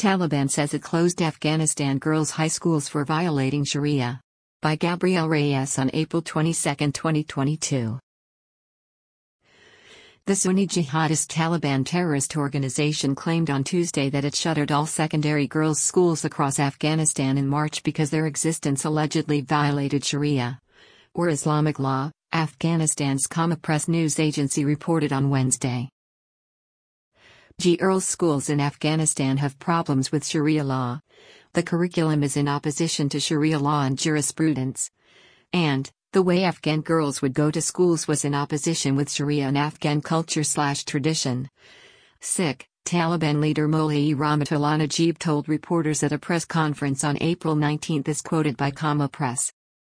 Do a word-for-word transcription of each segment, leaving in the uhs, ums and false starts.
Taliban says it closed Afghanistan girls' high schools for violating Sharia. By Gabriel Reyes on April twenty-second, twenty twenty-two. The Sunni jihadist Taliban terrorist organization claimed on Tuesday that it shuttered all secondary girls' schools across Afghanistan in March because their existence allegedly violated Sharia, or Islamic law, Afghanistan's Qama Press news agency reported on Wednesday. Girls' schools in Afghanistan have problems with Sharia law. The curriculum is in opposition to Sharia law and jurisprudence. And, the way Afghan girls would go to schools was in opposition with Sharia and Afghan culture slash tradition. Sikh, Taliban leader Molai Rahmatullah Najib told reporters at a press conference on April nineteenth as quoted by Qama Press.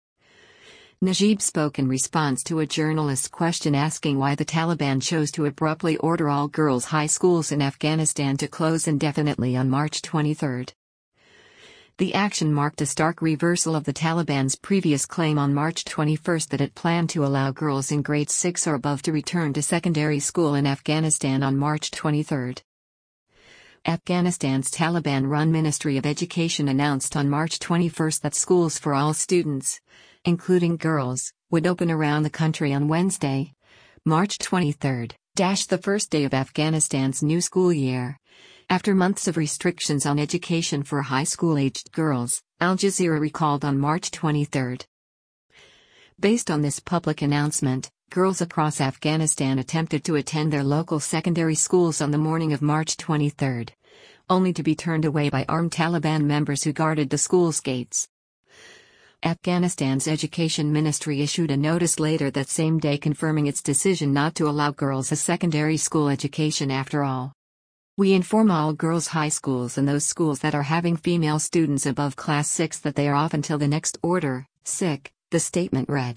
Najib spoke in response to a journalist's question asking why the Taliban chose to abruptly order all girls' high schools in Afghanistan to close indefinitely on March twenty-third. The action marked a stark reversal of the Taliban's previous claim on March twenty-first that it planned to allow girls in grade six or above to return to secondary school in Afghanistan on March twenty-third. Afghanistan's Taliban-run Ministry of Education announced on March twenty-first that schools for all students, including girls, would open around the country on Wednesday, March twenty-third, the first day of Afghanistan's new school year. After months of restrictions on education for high school-aged girls, Al Jazeera recalled on March twenty-third. Based on this public announcement, girls across Afghanistan attempted to attend their local secondary schools on the morning of March twenty-third, only to be turned away by armed Taliban members who guarded the school's gates. Afghanistan's Education Ministry issued a notice later that same day confirming its decision not to allow girls a secondary school education after all. We inform all girls' high schools and those schools that are having female students above class six that they are off until the next order, sick, the statement read.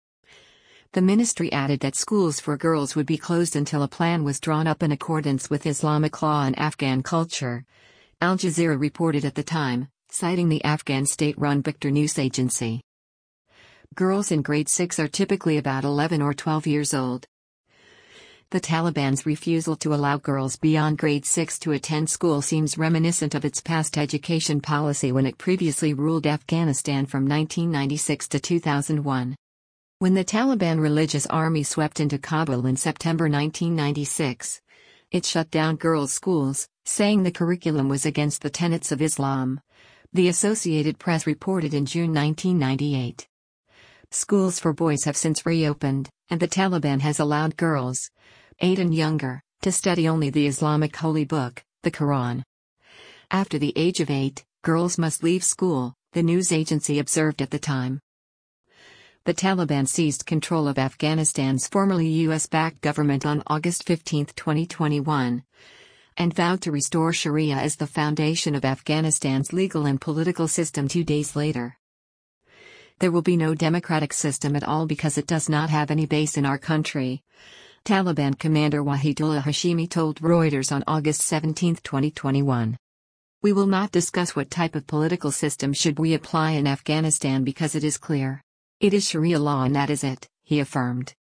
The ministry added that schools for girls would be closed until a plan was drawn up in accordance with Islamic law and Afghan culture, Al Jazeera reported at the time, citing the Afghan state-run Victor news agency. Girls in grade six are typically about eleven or twelve years old. The Taliban's refusal to allow girls beyond grade six to attend school seems reminiscent of its past education policy when it previously ruled Afghanistan from nineteen ninety-six to two thousand one. When the Taliban religious army swept into Kabul in September nineteen ninety-six, it shut down girls' schools, saying the curriculum was against the tenets of Islam, the Associated Press reported in June nineteen ninety-eight. Schools for boys have since reopened, and the Taliban has allowed girls, eight and younger, to study only the Islamic holy book, the Quran. After the age of eight, girls must leave school, the news agency observed at the time. The Taliban seized control of Afghanistan's formerly U S-backed government on August fifteenth, twenty twenty-one, and vowed to restore Sharia as the foundation of Afghanistan's legal and political system two days later. There will be no democratic system at all because it does not have any base in our country, Taliban commander Wahidullah Hashimi told Reuters on August seventeenth, twenty twenty-one. We will not discuss what type of political system should we apply in Afghanistan because it is clear. It is Sharia law and that is it, he affirmed.